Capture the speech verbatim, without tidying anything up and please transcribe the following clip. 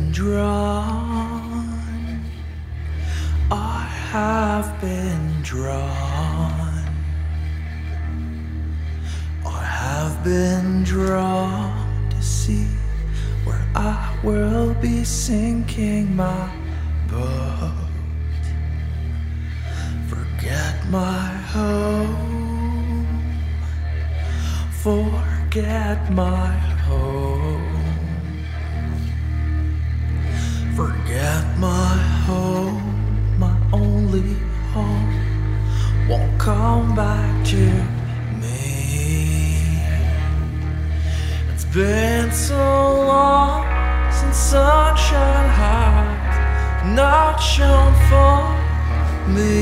been drawn, I have been drawn, I have been drawn to see where I will be sinking my boat. Forget my home, forget my home. Forget my home, my only home won't come back to me. It's been so long since sunshine has not shone for me.